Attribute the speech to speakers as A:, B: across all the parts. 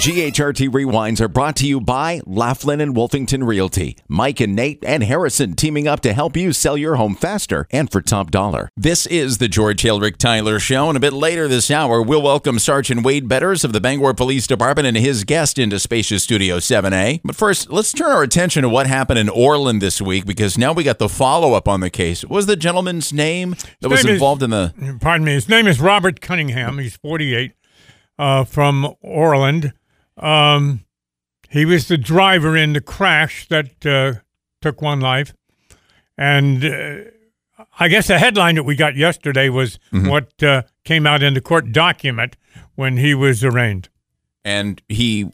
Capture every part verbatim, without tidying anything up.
A: G H R T Rewinds are brought to you by Laughlin and Wolfington Realty. Mike and Nate and Harrison teaming up to help you sell your home faster and for top dollar. This is the George Hildrick Tyler Show, and a bit later this hour, we'll welcome Sergeant Wade Betters of the Bangor Police Department and his guest into Spacious Studio seven A. But first, let's turn our attention to what happened in Orland this week, because now we got the follow-up on the case. What was the gentleman's name that was involved in the...
B: Pardon me. His name is Robert Cunningham. He's forty-eight, uh, from Orland. Um, he was the driver in the crash that uh, took one life. And uh, I guess the headline that we got yesterday was mm-hmm. what uh, came out in the court document when he was arraigned.
A: And he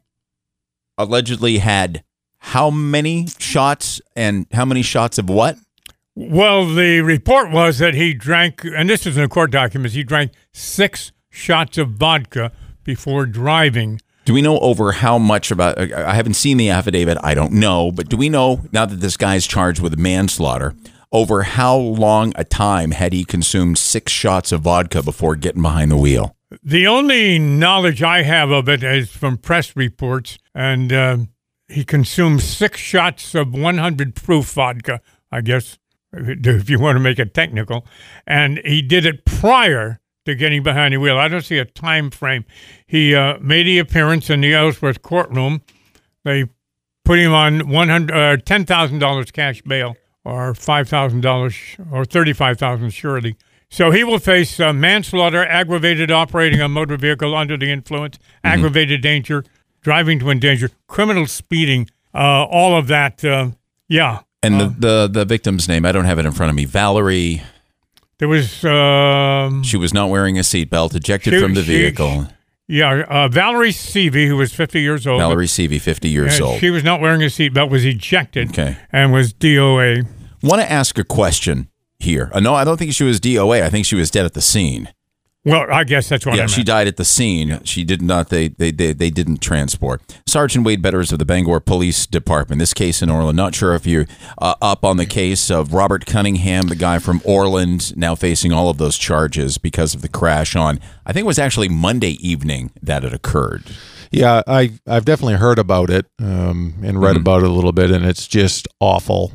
A: allegedly had how many shots, and how many shots of what?
B: Well, the report was that he drank, and this is in the court documents, he drank six shots of vodka before driving.
A: Do we know over how much about, I haven't seen the affidavit, I don't know, but do we know, now that this guy's charged with manslaughter, over how long a time had he consumed six shots of vodka before getting behind the wheel?
B: The only knowledge I have of it is from press reports, and uh, he consumed six shots of one hundred proof vodka, I guess, if you want to make it technical, and he did it prior to getting behind the wheel. I don't see a time frame. He uh, made the appearance in the Ellsworth courtroom. They put him on one hundred, uh, ten thousand dollars cash bail, or five thousand dollars, or thirty-five thousand dollars surety. So he will face uh, manslaughter, aggravated operating a motor vehicle under the influence, mm-hmm. aggravated danger, driving to endanger, criminal speeding, uh, all of that. Uh, yeah.
A: And
B: uh,
A: the, the, the victim's name, I don't have it in front of me. Valerie...
B: There was... Um,
A: she was not wearing a seatbelt, ejected she, from the vehicle.
B: She, yeah, uh, Valerie Seavey, who was fifty years old.
A: Valerie Seavey, fifty years
B: uh,
A: old.
B: She was not wearing a seatbelt, was ejected,
A: okay.
B: and was D O A.
A: Want to ask a question here. Uh, no, I don't think she was D O A. I think she was dead at the scene.
B: Well, I guess that's what
A: yeah,
B: I meant.
A: She died at the scene. She did not, they, they, they, they didn't transport. Sergeant Wade Betters of the Bangor Police Department. This case in Orland. Not sure if you're uh, up on the case of Robert Cunningham, the guy from Orland, now facing all of those charges because of the crash on, I think it was actually Monday evening that it occurred.
C: Yeah, I, I've definitely heard about it um, and read mm-hmm. about it a little bit, and it's just awful.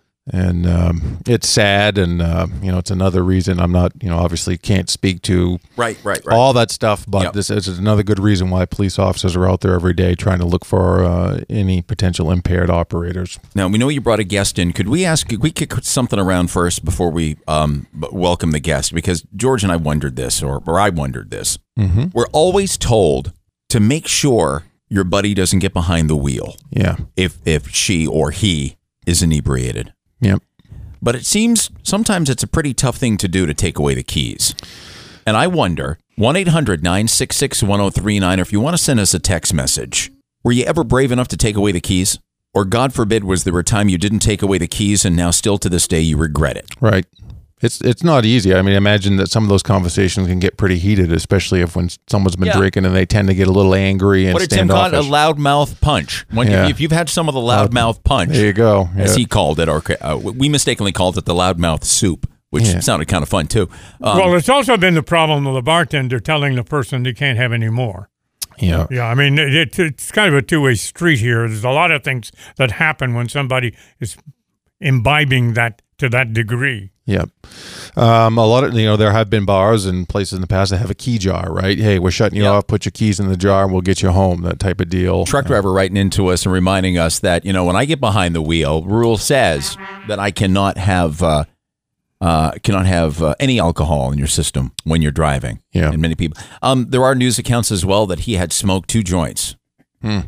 C: And um, it's sad, and uh, you know, it's another reason I'm not, you know, obviously can't speak to
A: right, right, right.
C: all that stuff. But
A: yep.
C: this is another good reason why police officers are out there every day trying to look for uh, any potential impaired operators.
A: Now, we know you brought a guest in. Could we ask? Could we kick something around first before we um, welcome the guest? Because George and I wondered this, or, or I wondered this.
C: Mm-hmm.
A: We're always told to make sure your buddy doesn't get behind the wheel.
C: Yeah.
A: If if she or he is inebriated.
C: Yep.
A: But it seems sometimes it's a pretty tough thing to do to take away the keys. And I wonder, one eight hundred nine six six one oh three nine, or if you want to send us a text message, were you ever brave enough to take away the keys? Or God forbid, was there a time you didn't take away the keys and now still to this day you regret it?
C: Right. It's it's not easy. I mean, imagine that some of those conversations can get pretty heated, especially if when someone's been yeah. drinking and they tend to get a little angry and
A: what did Tim call it? A loudmouth punch. When
C: yeah.
A: you, if you've had some of the loudmouth punch,
C: there you go. Yeah.
A: As he called it, or uh, we mistakenly called it the loudmouth soup, which yeah. sounded kind of fun too.
B: Um, well, it's also been the problem of the bartender telling the person they can't have any more.
C: Yeah,
B: yeah. I mean, it, it's kind of a two-way street here. There's a lot of things that happen when somebody is imbibing that to that degree.
C: Yep. Um, a lot of, you know, there have been bars and places in the past that have a key jar, right? Hey, we're shutting you yep. off, put your keys in the jar and we'll get you home, that type of deal.
A: Truck driver writing into us and reminding us that, you know, when I get behind the wheel, rule says that I cannot have uh, uh, cannot have uh, any alcohol in your system when you're driving.
C: Yeah.
A: And many people. Um, there are news accounts as well that he had smoked two joints.
C: Hmm.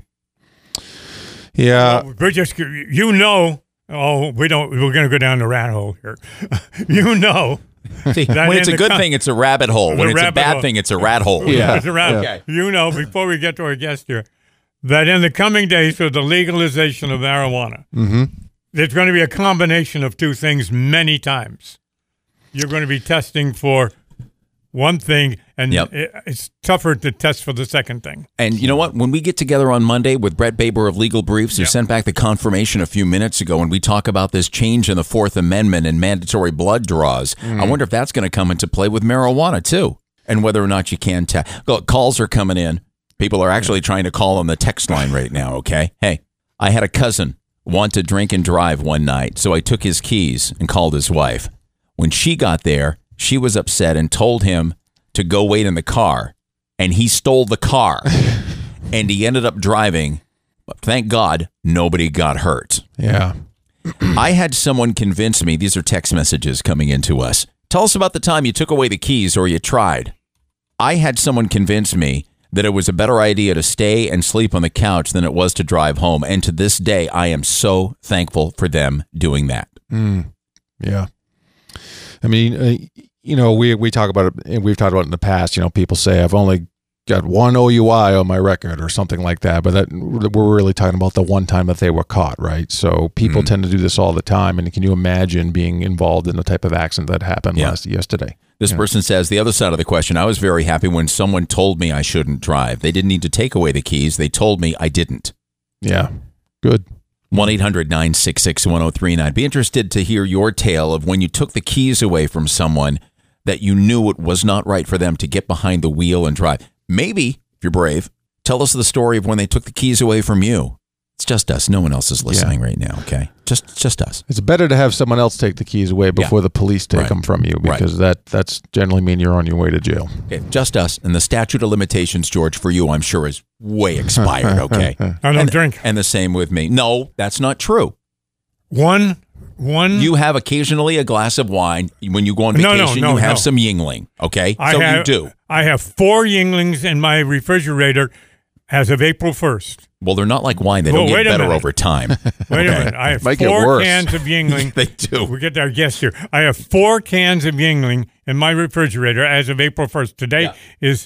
C: Yeah.
B: Well, we're just, you know. Oh, we don't. We're going to go down the rat hole here. You know,
A: See, when it's a good con- thing, it's a rabbit hole. When it's a bad
B: hole.
A: thing, it's a rat hole.
B: Yeah, it's a rat.
A: Okay.
B: You know, before we get to our guest here, that in the coming days with the legalization of marijuana,
C: mm-hmm.
B: there's going to be a combination of two things many times. You're going to be testing for one thing, and
A: yep.
B: it, it's tougher to test for the second thing.
A: And you know what? When we get together on Monday with Brett Baber of Legal Briefs, who yep. sent back the confirmation a few minutes ago, and we talk about this change in the Fourth Amendment and mandatory blood draws, mm. I wonder if that's going to come into play with marijuana, too, and whether or not you can test. Calls are coming in. People are actually trying to call on the text line right now, okay? Hey, I had a cousin want to drink and drive one night, so I took his keys and called his wife. When she got there, she was upset and told him to go wait in the car, and he stole the car, and he ended up driving. But thank God, nobody got hurt.
C: Yeah.
A: I had someone convince me, these are text messages coming into us. Tell us about the time you took away the keys or you tried. I had someone convince me that it was a better idea to stay and sleep on the couch than it was to drive home. And to this day, I am so thankful for them doing that.
C: Mm, yeah. I mean, uh, you know, we, we talk about it, and we've talked about it in the past, you know, people say I've only got one O U I on my record or something like that, but that we're really talking about the one time that they were caught, right? So people mm-hmm. tend to do this all the time, and can you imagine being involved in the type of accident that happened yeah. last yesterday?
A: This yeah. person says, the other side of the question, I was very happy when someone told me I shouldn't drive. They didn't need to take away the keys. They told me I didn't.
C: Yeah, good.
A: one eight hundred nine six six one zero three nine. Be interested to hear your tale of when you took the keys away from someone that you knew it was not right for them to get behind the wheel and drive. Maybe, if you're brave, tell us the story of when they took the keys away from you. It's just us. No one else is listening yeah. right now, okay? Just just us.
C: It's better to have someone else take the keys away before yeah. the police take right. them from you, because right. that that's generally mean you're on your way to jail.
A: Okay, just us. And the statute of limitations, George, for you, I'm sure, is way expired, okay?
B: I don't
A: and,
B: drink.
A: And the same with me. No, that's not true.
B: One... One,
A: you have occasionally a glass of wine. When you go on vacation,
B: no, no, no,
A: you have
B: no.
A: some Yingling, okay?
B: I
A: so
B: have,
A: you do.
B: I have four Yinglings in my refrigerator as of April first.
A: Well, they're not like wine. They
B: well,
A: don't get better
B: minute.
A: over time.
B: Wait okay. a minute. I have four cans of Yingling.
A: They do.
B: We get our guest here. I have four cans of Yingling in my refrigerator as of April first. Today yeah. is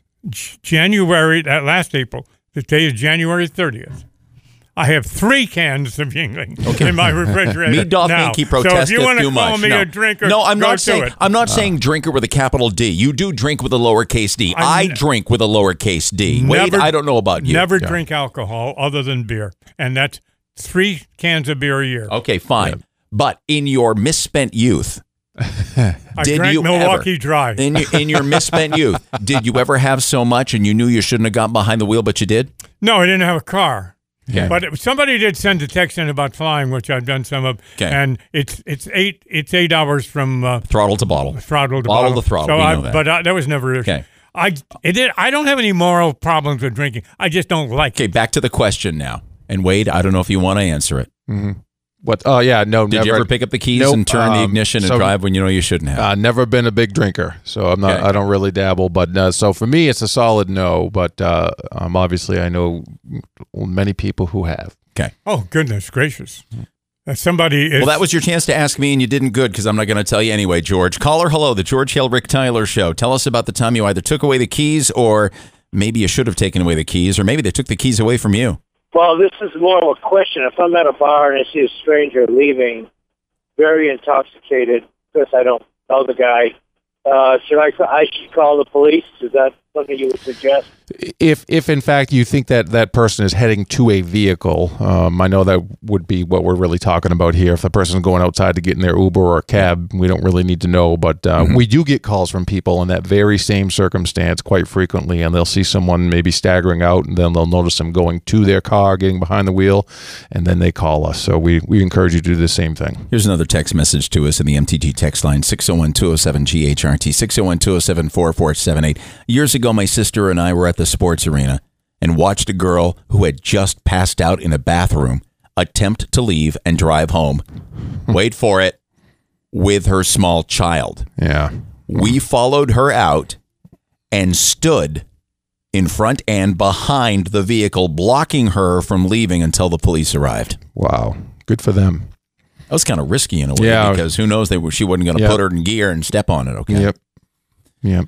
B: January, that last April. Today is January thirtieth. I have three cans of Yingling okay. in my refrigerator.
A: Me doth
B: now.
A: Yankee protesteth
B: so if you want to
A: too
B: call
A: much.
B: me
A: no.
B: a drinker,
A: no, I'm
B: go
A: not
B: to
A: saying.
B: it.
A: I'm not
C: uh.
A: saying drinker with a capital D. You do drink with a lowercase d.
B: I,
A: I drink with a lowercase d.
B: Never,
A: Wade, I don't know about you.
B: Never
A: yeah.
B: drink alcohol other than beer, and that's three cans of beer a year.
A: Okay, fine. Yeah. But in your misspent youth,
B: I
A: did
B: drank
A: you
B: Milwaukee
A: ever,
B: Dry.
A: in your, in your misspent youth, did you ever have so much and you knew you shouldn't have got behind the wheel, but you did?
B: No, I didn't have a car.
A: Okay.
B: But somebody did send a text in about flying, which I've done some of,
A: okay.
B: and it's it's eight it's eight hours from uh,
A: throttle to bottle,
B: throttle to
A: bottle,
B: bottle
A: to throttle.
B: So
A: we
B: I,
A: know that.
B: But I, that was never
A: okay.
B: I it did, I don't have any moral problems with drinking. I just don't like
A: okay,
B: it. Okay,
A: back to the question now. And Wade, I don't know if you want to answer it.
C: Mm-hmm. What? Oh, yeah, no,
A: Did
C: never.
A: you ever pick up the keys
C: nope,
A: and turn
C: um,
A: the ignition
C: so,
A: and drive when you know you shouldn't have?
C: Uh, never been a big drinker, so I'm not.
A: Okay.
C: I don't really dabble. But uh, so for me, it's a solid no. But uh, um, obviously, I know many people who have.
A: Okay.
B: Oh, goodness gracious. Uh, somebody is...
A: Well, that was your chance to ask me, and you didn't good, because I'm not going to tell you anyway, George. Caller, hello, the George Hill Rick Tyler Show. Tell us about the time you either took away the keys, or maybe you should have taken away the keys, or maybe they took the keys away from you.
D: Well, this is more of a question. If I'm at a bar and I see a stranger leaving, very intoxicated, because I don't know the guy, uh, should I, I should call the police? Is that something you would suggest?
C: If, if in fact you think that that person is heading to a vehicle, um, I know that would be what we're really talking about here. If the person's going outside to get in their Uber or a cab, we don't really need to know. But uh, mm-hmm. we do get calls from people in that very same circumstance quite frequently, and they'll see someone maybe staggering out, and then they'll notice them going to their car, getting behind the wheel, and then they call us. So we, we encourage you to do the same thing.
A: Here's another text message to us in the M T G text line, six oh one, two oh seven, G H R T, six oh one, two oh seven, four four seven eight. Years ago, my sister and I were at the sports arena and watched a girl who had just passed out in a bathroom attempt to leave and drive home. Wait for it, with her small child.
C: Yeah.
A: We followed her out and stood in front and behind the vehicle, blocking her from leaving until the police arrived.
C: Wow. Good for them.
A: That was kind of risky in a way,
C: yeah.
A: because who knows, they were, she wasn't going to
C: yep.
A: put her in gear and step on it, okay?
C: Yep. Yep.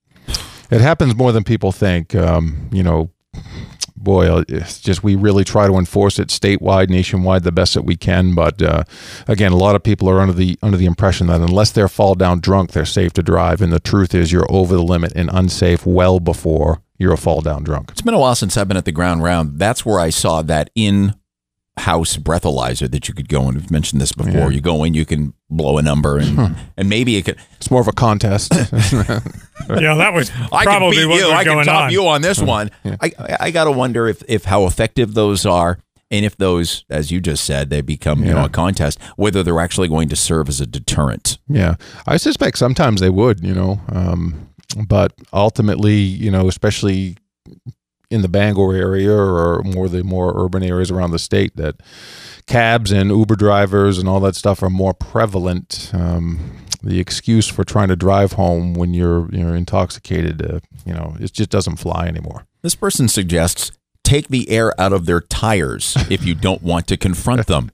C: It happens more than people think. Um, you know, boy, it's just we really try to enforce it statewide, nationwide, the best that we can. But uh, again, a lot of people are under the under the impression that unless they're fall down drunk, they're safe to drive. And the truth is, you're over the limit and unsafe well before you're a fall down drunk.
A: It's been a while since I've been at the ground round. That's where I saw that in house breathalyzer that you could go in. We've mentioned this before.
C: Yeah.
A: You go in, you can blow a number, and
C: Huh.
A: and maybe it could.
C: It's more of a contest.
B: Yeah, that was
A: I can
B: probably
A: beat
B: what
A: you.
B: was
A: I can
B: going
A: top
B: on.
A: you on this one.
C: Yeah.
A: I I, I got to wonder if if how effective those are, and if those, as you just said, they become you know
C: Yeah.
A: a contest, whether they're actually going to serve as a deterrent.
C: Yeah, I suspect sometimes they would, you know, um, but ultimately, you know, especially in the Bangor area or more the more urban areas around the state, that cabs and Uber drivers and all that stuff are more prevalent. Um, the excuse for trying to drive home when you're you're intoxicated, uh, you know, it just doesn't fly anymore.
A: This person suggests take the air out of their tires if you don't want to confront them.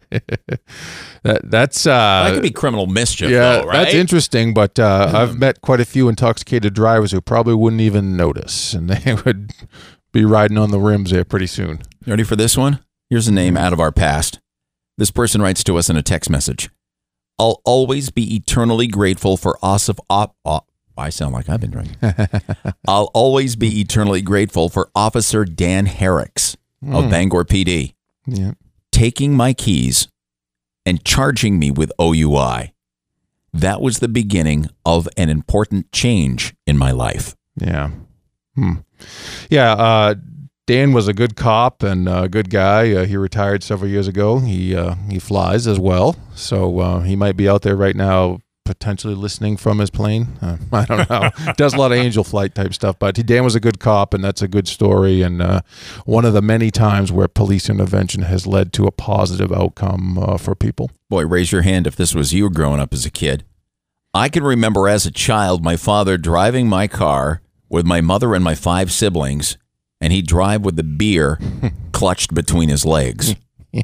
C: That that's uh,
A: That could be criminal mischief,
C: yeah,
A: though, right?
C: that's interesting. But uh, I've met quite a few intoxicated drivers who probably wouldn't even notice, and they would be riding on the rims there pretty soon.
A: You ready for this one? Here's a name out of our past. This person writes to us in a text message. I'll always be eternally grateful for us of op. op I sound like I've been drinking. I'll always be eternally grateful for Officer Dan Herricks of
C: Mm.
A: Bangor P D
C: Yeah.
A: taking my keys and charging me with O U I. That was the beginning of an important change in my life.
C: Yeah. Hmm. Yeah. Uh, Dan was a good cop and a good guy. Uh, he retired several years ago. He uh, he flies as well, so uh, he might be out there right now, potentially listening from his plane. Uh, I don't know. Does a lot of angel flight type stuff, but he, Dan was a good cop, and that's a good story. And uh, one of the many times where police intervention has led to a positive outcome uh, for people.
A: Boy, raise your hand if this was you growing up as a kid. I can remember as a child my father driving my car with my mother and my five siblings, and he'd drive with the beer clutched between his legs.
C: Yeah.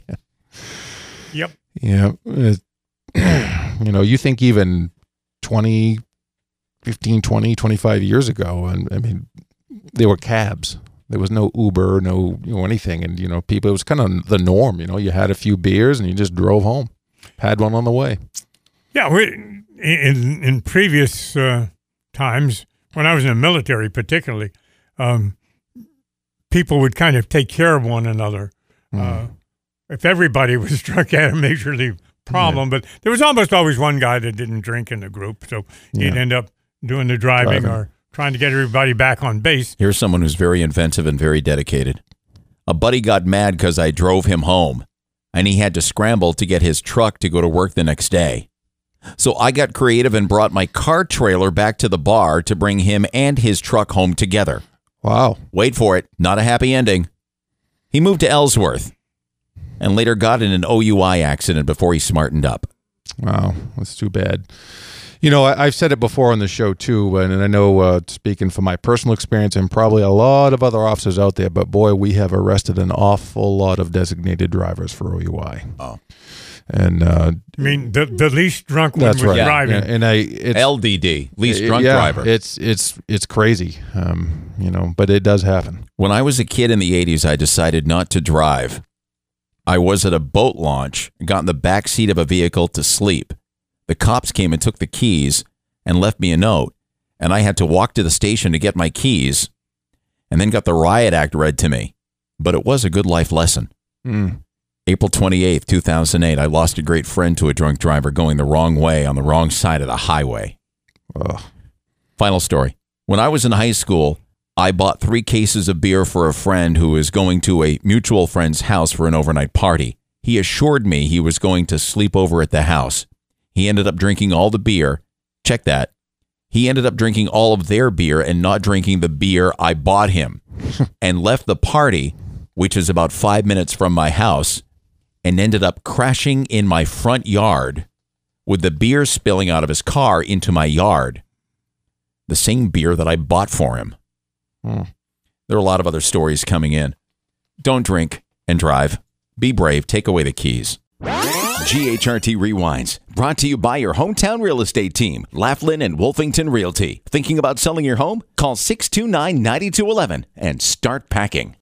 B: Yep.
C: Yeah. Uh, you know, you think even twenty, fifteen, twenty, twenty-five years ago, and I mean, they were cabs. There was no Uber, no you know, anything. And, you know, people, it was kind of the norm. You know, you had a few beers and you just drove home, had one on the way.
B: Yeah, we, in in previous uh, times, when I was in the military particularly, um, people would kind of take care of one another.
C: Mm.
B: Uh, if everybody was drunk, had a major league problem. But there was almost always one guy that didn't drink in the group, so he'd
C: Yeah.
B: end up doing the driving,
C: Driving.
B: or trying to get everybody back on base.
A: Here's someone who's very inventive and very dedicated. A buddy got mad because I drove him home, and he had to scramble to get his truck to go to work the next day. So I got creative and brought my car trailer back to the bar to bring him and his truck home together.
C: Wow.
A: Wait for it, not a happy ending. He moved to Ellsworth and later got in an O U I accident before he smartened up.
C: Wow. That's too bad. You know, I, I've said it before on the show too, and, and I know uh, speaking from my personal experience and probably a lot of other officers out there, but boy, we have arrested an awful lot of designated drivers for O U I.
A: Oh.
C: And uh,
B: I mean, the the least drunk one
C: that's
B: was
C: right.
B: driving.
C: Yeah, and I it's,
A: L D D, least drunk
C: yeah,
A: driver.
C: It's it's it's crazy, um, you know, but it does happen.
A: When I was a kid in the eighties, I decided not to drive. I was at a boat launch and got in the back seat of a vehicle to sleep. The cops came and took the keys and left me a note, and I had to walk to the station to get my keys and then got the riot act read to me. But it was a good life lesson.
C: Mm.
A: April twenty-eighth, two thousand eight, I lost a great friend to a drunk driver going the wrong way on the wrong side of the highway.
C: Ugh.
A: Final story. When I was in high school, I bought three cases of beer for a friend who was going to a mutual friend's house for an overnight party. He assured me he was going to sleep over at the house. He ended up drinking all the beer. Check that. He ended up drinking all of their beer and not drinking the beer I bought him and left the party, which is about five minutes from my house, and ended up crashing in my front yard with the beer spilling out of his car into my yard. The same beer that I bought for him.
C: Hmm.
A: There are a lot of other stories coming in. Don't drink and drive. Be brave. Take away the keys. G H R T Rewinds, brought to you by your hometown real estate team, Laughlin and Wolfington Realty. Thinking about selling your home? Call six two nine, nine two one one and start packing.